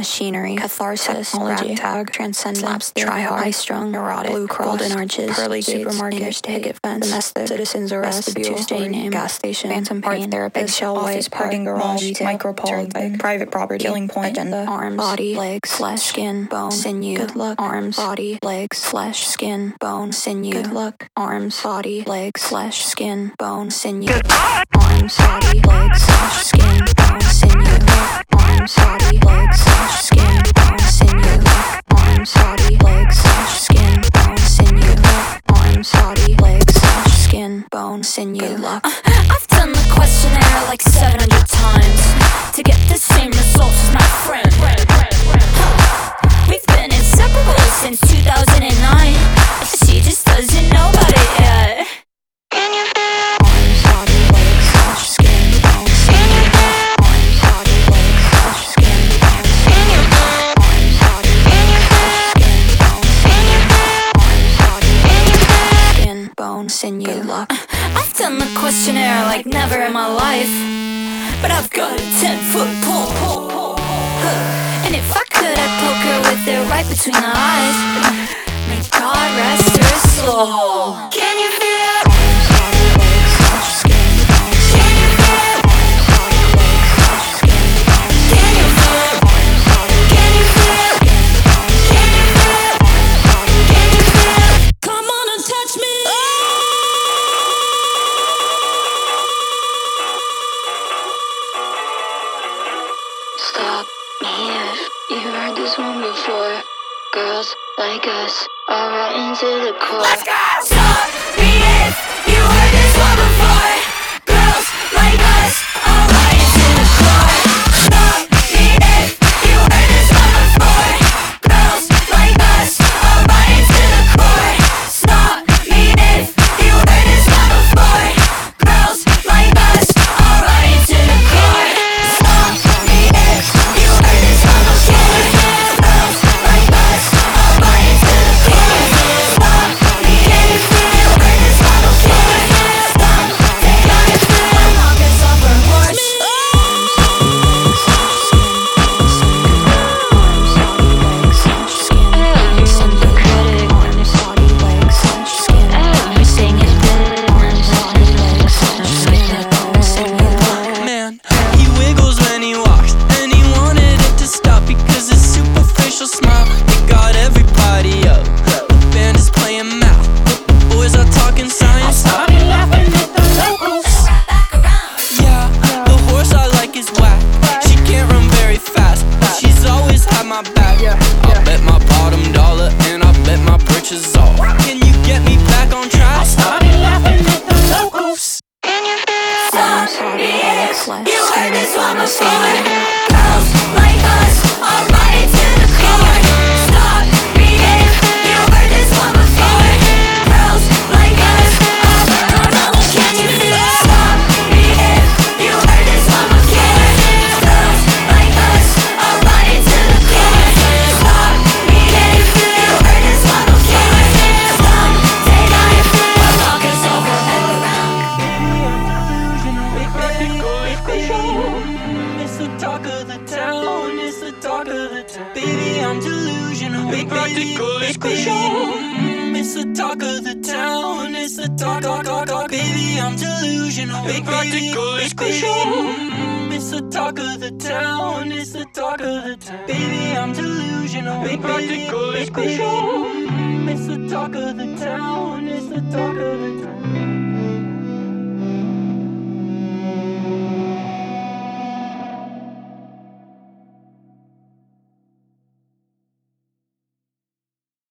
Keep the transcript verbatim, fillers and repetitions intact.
machinery, catharsis, technology, ragtag, transcendence, try-hard, high-strung, neurotic, blue cross, golden arches, pearly supermarket, interstate, picket fence, domestic, citizens arrest, Tuesday name, gas station, phantom pain, therapist, eggshell white, parking garage, micropole, private property, killing point, agenda, arms, body, legs, flesh, skin, bone, sinew, good luck, arms, body, legs, flesh, skin, bone, sinew, good luck, arms, body, legs, flesh, skin, bone, sinew, arms, body, legs, flesh, skin, bone, sinew, arms, body, legs, flesh, skin, bone, sinew, arms, body, legs, flesh, skin, bone, sinew, arms, body, legs, flesh, skin, bone, sinew. Good luck. I've done the questionnaire like seven hundred times to get the same results as my friend. We've been inseparable since two thousand nine. She just doesn't know about it yet. Can you feel? Arms, body, legs, flesh, skin, bone, sinew. Arms, body, legs, flesh, skin, bone, sinew. Arms, body, legs, flesh, skin, bone, sinew. Arms, body, legs, flesh, skin, bone, sinew. Good luck. I've done the questionnaire like never in my life, but I've got a ten foot pole. And if I could, I'd poke her with it right between the eyes. May God rest her soul. Can you feel? Arms, body, legs, flesh, skin, bone, sinew. Arms, body, legs, flesh, skin, bone, Can you feel? Arms, body, Can you feel? skin, bone, Can you feel? Arms, body, Can you feel? Come on and touch me. Stop me if you heard this one before. Girls like us are right into the core. Let's go! Stop me if you heard this one before. Girls like us are right into the core. Stop me if you heard this one before. Girls like us are right into the core. Stop me if you heard this one before. Girls like us are right into the core. Stop me if you heard this one before. Girls like us are right into the core. Stop me if you heard this one before. Stop, take on your foot, knock us off our horse. Man, he wiggles when he walks, and he wanted it to stop because his superficial smile, it got everybody up. The band is playing math, the boys are talking science. Yeah, the horse I like is whack. She can't run very fast, but she's always had my back. I bet my bottom dollar and I bet my britches off. Can you get me back on track? Can you feel? Stop me if you heard this one before. Girls like us are right into the core. Stop me if you heard this one before. Girls like us are right. Can you feel? Stop me if you heard this one before. Girls like us are right into the core. Stop me if you heard this one before. Stop, take on your foot, knock us over and around. It's the talk of the town, it's the talk of the town. Baby, I'm delusional. Big particle exclusion. It's the talk of the town, it's the talk, talk, talk, talk. Baby, I'm delusional. Big particle exclusion. It's the talk of the town, it's the talk of the town. Baby, I'm delusional. Big particle exclusion. It's the talk of the town, it's the talk of the town.